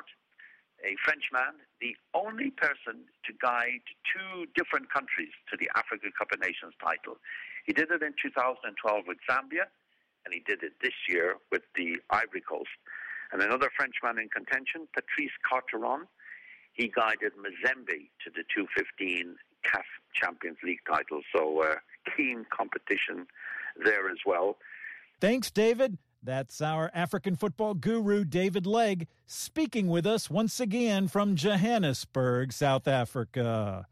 a Frenchman, the only person to guide 2 different countries to the Africa Cup of Nations title. He did it in 2012 with Zambia, and he did it this year with the Ivory Coast. And another Frenchman in contention, Patrice Carteron, he guided Mazembe to the 2015 CAF Champions League title. So keen competition there as well. Thanks, David. That's our African football guru, David Legg, speaking with us once again from Johannesburg, South Africa.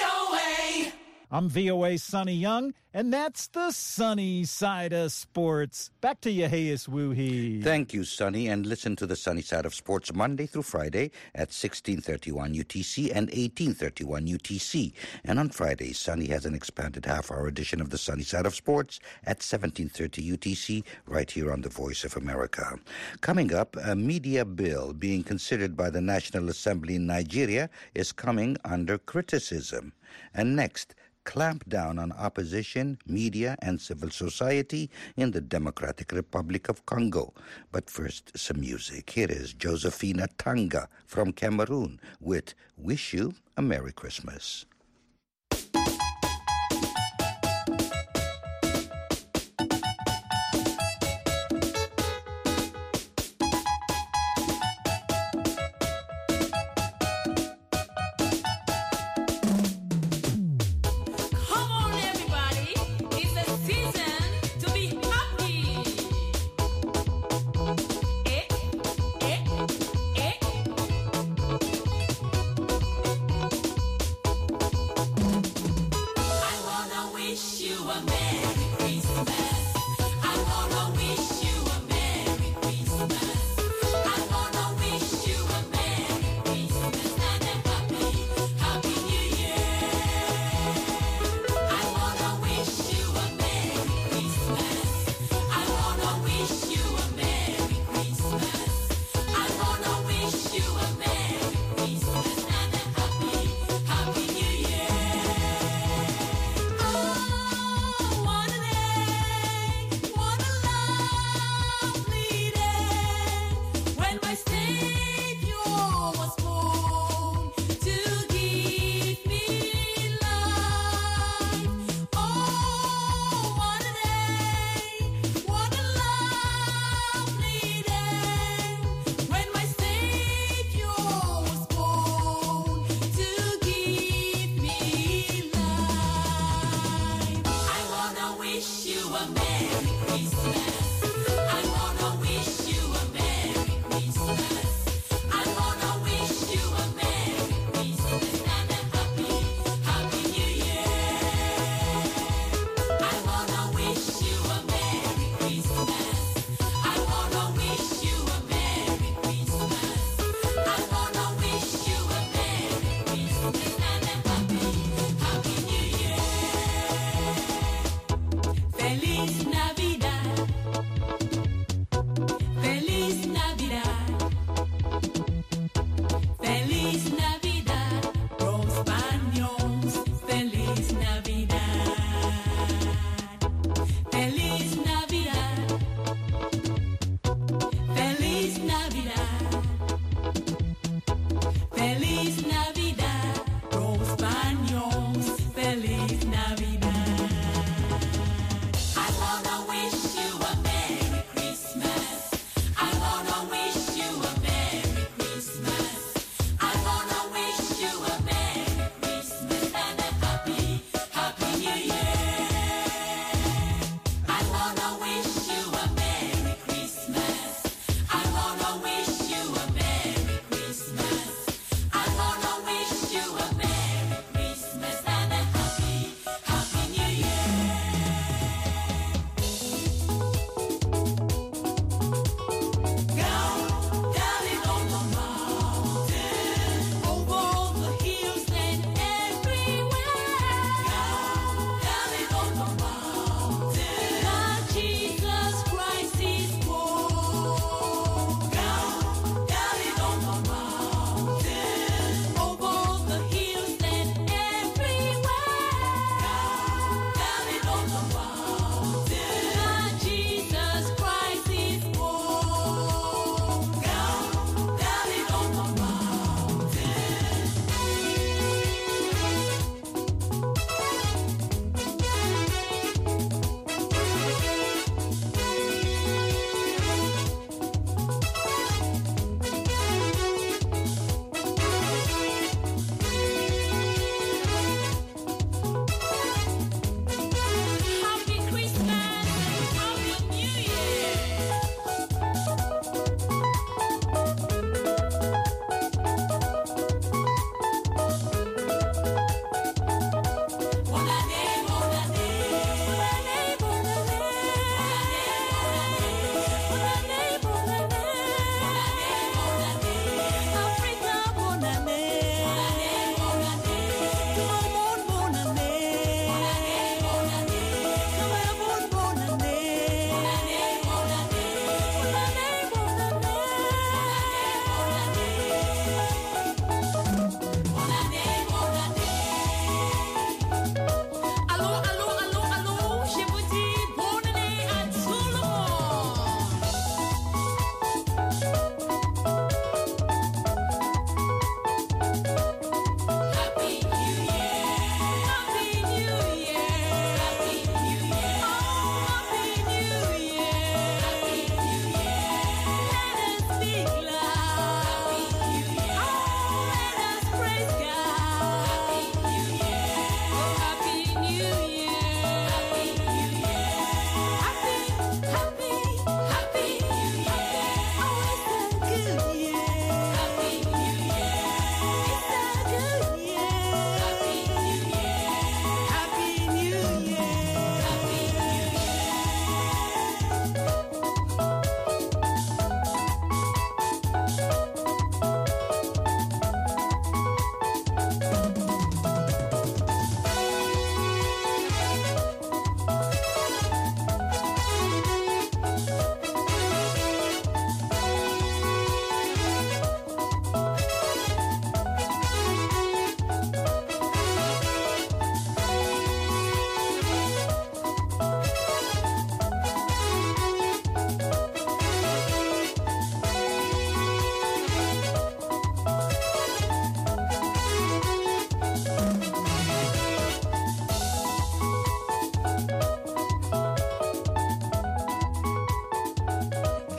VOA! I'm VOA Sonny Young, and that's the sunny side of sports. Back to Yehias Woohee. Thank you, Sonny, and listen to the Sunny Side of Sports Monday through Friday at 16:31 UTC and 18:31 UTC. And on Fridays, Sonny has an expanded half-hour edition of the Sunny Side of Sports at 17:30 UTC right here on the Voice of America. Coming up, a media bill being considered by the National Assembly in Nigeria is coming under criticism. And next, clamp down on opposition, media, and civil society in the Democratic Republic of Congo. But first, some music. Here is Josephina Tanga from Cameroon with Wish You a Merry Christmas. Oh, one day wish you a Merry Christmas. I wanna wish you a Merry Christmas. I wanna wish you a Merry Christmas and a happy, happy New Year. I wanna wish you a Merry Christmas. I wanna wish you a Merry Christmas. I wanna wish you a Merry Christmas and a happy, happy New Year. Feliz Navidad. Feliz Navidad. Feliz Navidad. Prospaños. Feliz Navidad. Feliz Navidad. Feliz Navidad. Feliz Navidad. Prospaños. Feliz Navidad. I wanna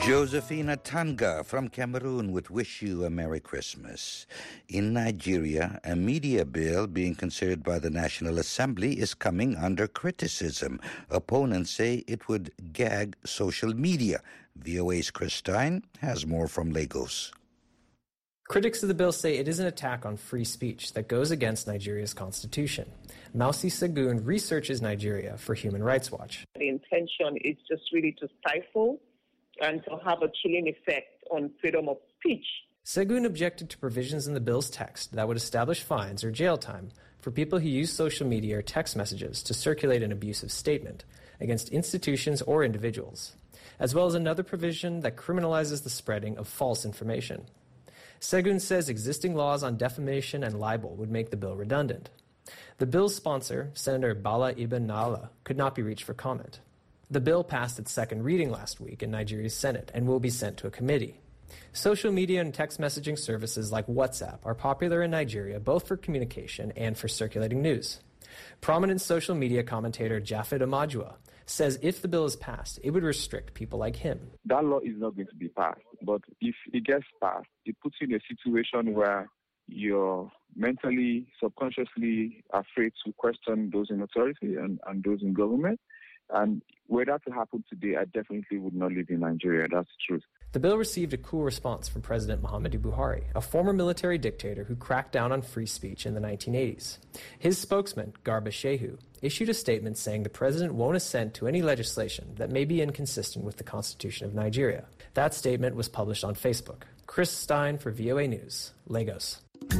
Josephina Tanga from Cameroon would wish you a Merry Christmas. In Nigeria, a media bill being considered by the National Assembly is coming under criticism. Opponents say it would gag social media. VOA's Chris Stein has more from Lagos. Critics of the bill say it is an attack on free speech that goes against Nigeria's constitution. Mausi Segun researches Nigeria for Human Rights Watch. The intention is just really to stifle and to have a chilling effect on freedom of speech. Segun objected to provisions in the bill's text that would establish fines or jail time for people who use social media or text messages to circulate an abusive statement against institutions or individuals, as well as another provision that criminalizes the spreading of false information. Segun says existing laws on defamation and libel would make the bill redundant. The bill's sponsor, Senator Bala Ibn Nala, could not be reached for comment. The bill passed its second reading last week in Nigeria's Senate and will be sent to a committee. Social media and text messaging services like WhatsApp are popular in Nigeria both for communication and for circulating news. Prominent social media commentator Jafet Amajua says if the bill is passed, it would restrict people like him. That law is not going to be passed, but if it gets passed, it puts you in a situation where you're mentally, subconsciously afraid to question those in authority and those in government. And were that to happen today, I definitely would not live in Nigeria. That's the truth. The bill received a cool response from President Muhammadu Buhari, a former military dictator who cracked down on free speech in the 1980s. His spokesman, Garba Shehu, issued a statement saying the president won't assent to any legislation that may be inconsistent with the Constitution of Nigeria. That statement was published on Facebook. Chris Stein for VOA News, Lagos.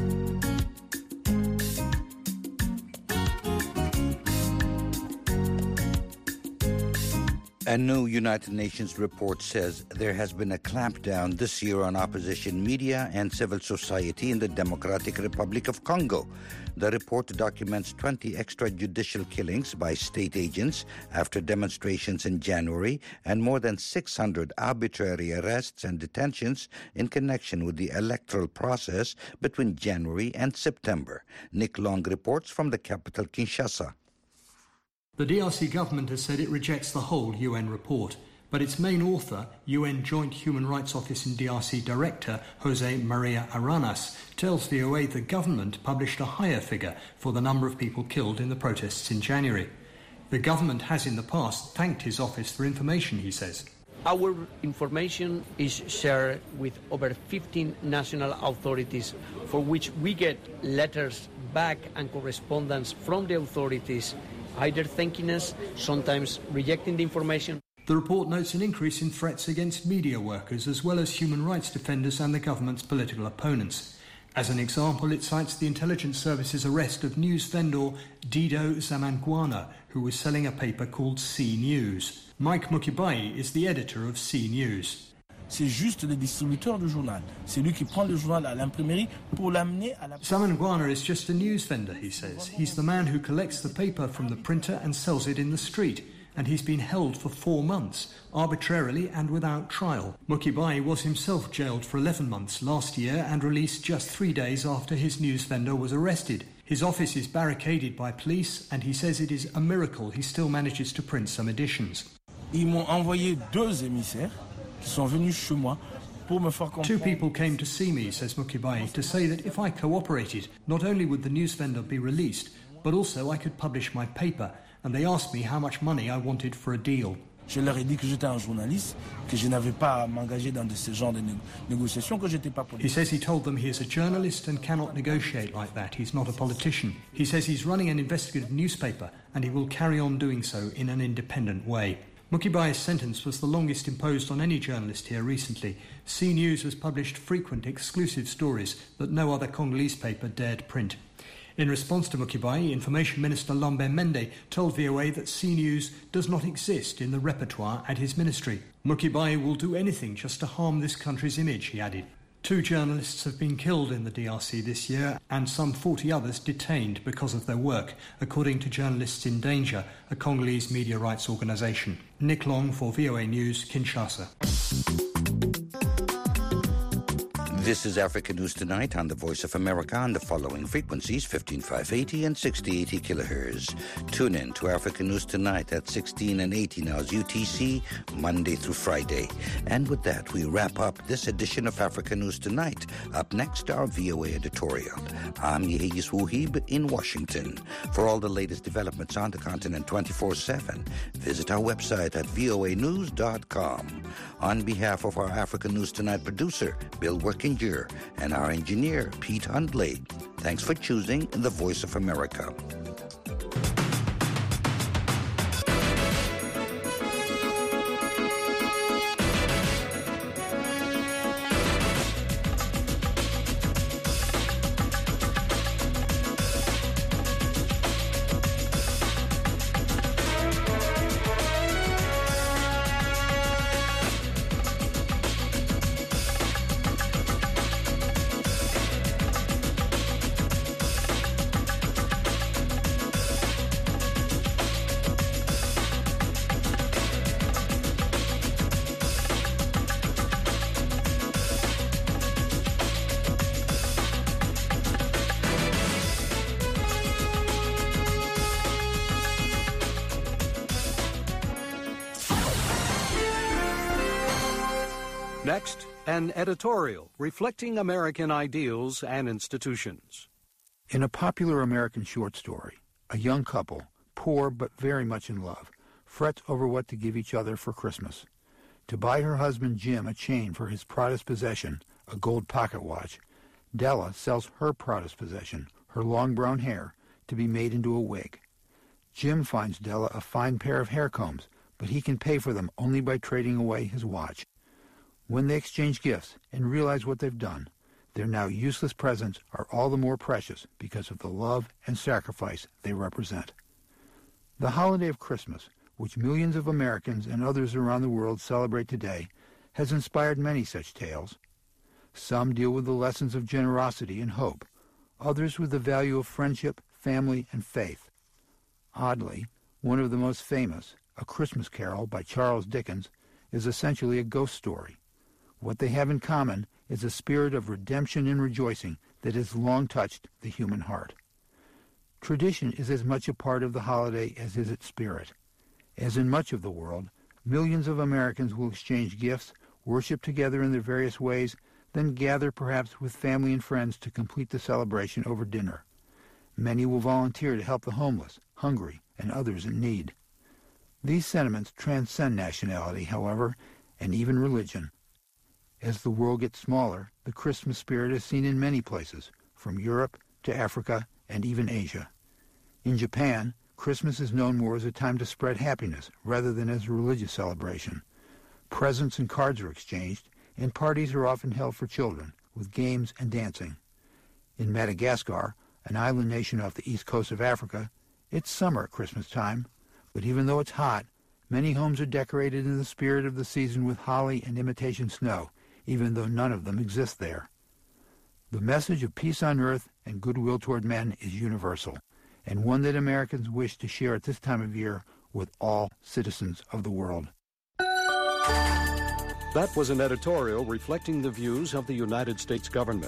A new United Nations report says there has been a clampdown this year on opposition media and civil society in the Democratic Republic of Congo. The report documents 20 extrajudicial killings by state agents after demonstrations in January and more than 600 arbitrary arrests and detentions in connection with the electoral process between January and September. Nick Long reports from the capital, Kinshasa. The DRC government has said it rejects the whole UN report, but its main author, UN Joint Human Rights Office and DRC Director Jose Maria Aranas, tells VOA the government published a higher figure for the number of people killed in the protests in January. The government has in the past thanked his office for information, he says. Our information is shared with over 15 national authorities for which we get letters back and correspondence from the authorities either thanking us, sometimes rejecting the information. The report notes an increase in threats against media workers as well as human rights defenders and the government's political opponents. As an example, it cites the intelligence service's arrest of news vendor Dido Zamangwana, who was selling a paper called C News. Mike Mukibai is the editor of C News. C'est juste le distributeur du journal. C'est lui qui prend le journal à l'imprimerie pour l'amener à la... Zamangwana is just a news vendor, he says. He's the man who collects the paper from the printer and sells it in the street. And he's been held for 4 months, arbitrarily and without trial. Mukibai was himself jailed for 11 months last year and released just 3 days after his news vendor was arrested. His office is barricaded by police and he says it is a miracle he still manages to print some editions. Ils m'ont envoyé 2 émissaires qui sont venus chez moi pour me faire comprendre. 2 people came to see me, says Mukibai, to say that if I cooperated, not only would the news vendor be released, but also I could publish my paper. And they asked me how much money I wanted for a deal. Je leur ai dit que j'étais un journaliste, que je n'avais pas à m'engager dans ce genre de négociations, que j'étais pas politique. He says he told them he is a journalist and cannot negotiate like that. He's not a politician. He says he's running an investigative newspaper and he will carry on doing so in an independent way. Mukibai's sentence was the longest imposed on any journalist here recently. C News has published frequent exclusive stories that no other Congolese paper dared print. In response to Mukibai, Information Minister Lambert Mende told VOA that C News does not exist in the repertoire at his ministry. Mukibai will do anything just to harm this country's image, he added. 2 journalists have been killed in the DRC this year and some 40 others detained because of their work, according to Journalists in Danger, a Congolese media rights organisation. Nick Long for VOA News, Kinshasa. This is Africa News Tonight on the Voice of America on the following frequencies, 15580 and 6080 kilohertz. Tune in to Africa News Tonight at 16 and 18 hours UTC, Monday through Friday. And with that, we wrap up this edition of Africa News Tonight. Up next, our VOA editorial. I'm Yehiyis Wuhib in Washington. For all the latest developments on the continent 24/7, visit our website at voanews.com. On behalf of our Africa News Tonight producer, Bill Workinger, and our engineer, Pete Hundley, thanks for choosing the Voice of America. Next, an editorial reflecting American ideals and institutions. In a popular American short story, a young couple, poor but very much in love, frets over what to give each other for Christmas. To buy her husband Jim a chain for his proudest possession, a gold pocket watch, Della sells her proudest possession, her long brown hair, to be made into a wig. Jim finds Della a fine pair of hair combs, but he can pay for them only by trading away his watch. When they exchange gifts and realize what they've done, their now useless presents are all the more precious because of the love and sacrifice they represent. The holiday of Christmas, which millions of Americans and others around the world celebrate today, has inspired many such tales. Some deal with the lessons of generosity and hope, others with the value of friendship, family, and faith. Oddly, one of the most famous, A Christmas Carol by Charles Dickens, is essentially a ghost story. What they have in common is a spirit of redemption and rejoicing that has long touched the human heart. Tradition is as much a part of the holiday as is its spirit. As in much of the world, millions of Americans will exchange gifts, worship together in their various ways, then gather perhaps with family and friends to complete the celebration over dinner. Many will volunteer to help the homeless, hungry, and others in need. These sentiments transcend nationality, however, and even religion. As the world gets smaller, the Christmas spirit is seen in many places, from Europe to Africa and even Asia. In Japan, Christmas is known more as a time to spread happiness rather than as a religious celebration. Presents and cards are exchanged, and parties are often held for children, with games and dancing. In Madagascar, an island nation off the east coast of Africa, it's summer at Christmas time, but even though it's hot, many homes are decorated in the spirit of the season with holly and imitation snow, even though none of them exist there. The message of peace on earth and goodwill toward men is universal, and one that Americans wish to share at this time of year with all citizens of the world. That was an editorial reflecting the views of the United States government.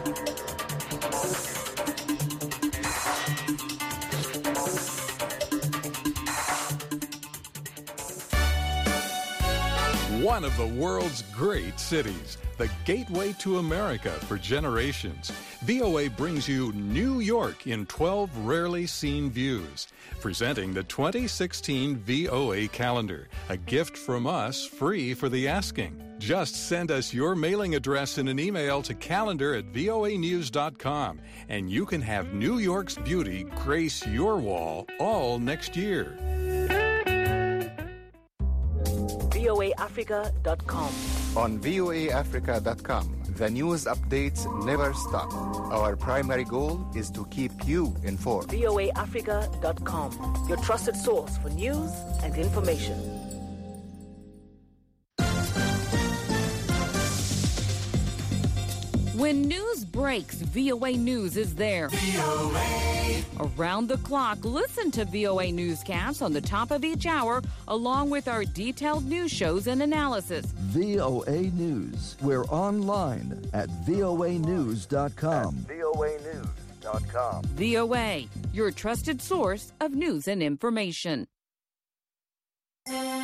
One of the world's great cities, the gateway to America for generations. VOA brings you New York in 12 rarely seen views. Presenting the 2016 VOA calendar, a gift from us free for the asking. Just send us your mailing address in an email to calendar@voanews.com, and you can have New York's beauty grace your wall all next year. voaafrica.com. On voaafrica.com, the news updates never stop. Our primary goal is to keep you informed. voaafrica.com, your trusted source for news and information. When When news breaks, VOA News is there. Around the clock, listen to VOA Newscasts on the top of each hour, along with our detailed news shows and analysis. VOA News. We're online at voanews.com. voanews.com. VOA, your trusted source of news and information.